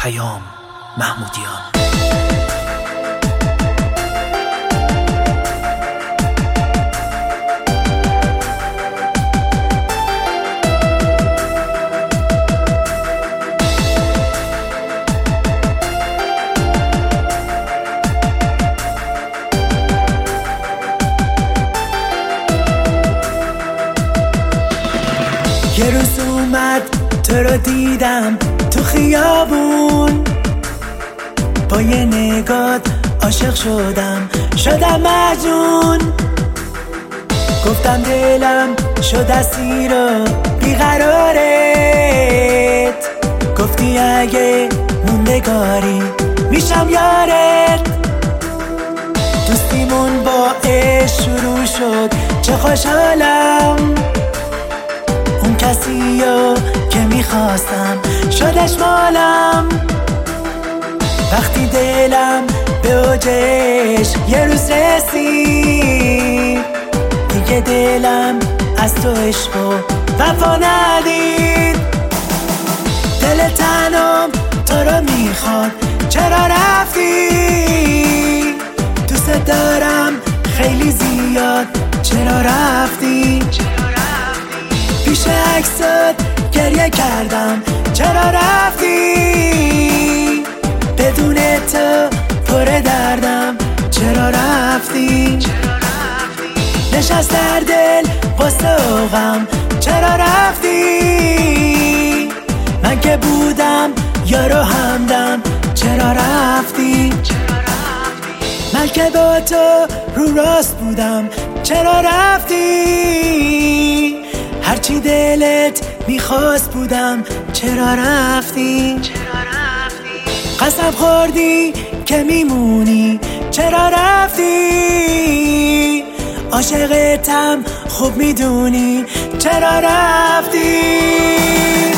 محمودیان. یه روز اومد تو رو دیدم تو خیابون، با یه نگات عاشق شدم مجنون. گفتم دلم شد اسیر و بیقرارت، گفتی اگه موندگاری میشم یارت. دوستیمون با عشق شروع شد، چه خوشحالم. اون کسیو که میخواستم شدش مالم. وقتی دلم به اوجش یه روز رسید، دیگه دلم از تو عشق و وفا ندید. دل تنم تو رو میخواد، چرا رفتی؟ دوست دارم خیلی زیاد، چرا رفتی؟ پیش عکست گریه کردم، چرا رفتی؟ بدون تو پر دردم، چرا رفتی؟ نشست در دل قصه و غم، چرا رفتی؟ من که بودم یارو همدم، چرا رفتی؟ من که با تو رو راست بودم، چرا رفتی؟ هرچی دلت میخواست بودم، چرا رفتی؟ قسم خوردی که میمونی، چرا رفتی؟ عاشقتم خوب میدونی، چرا رفتی؟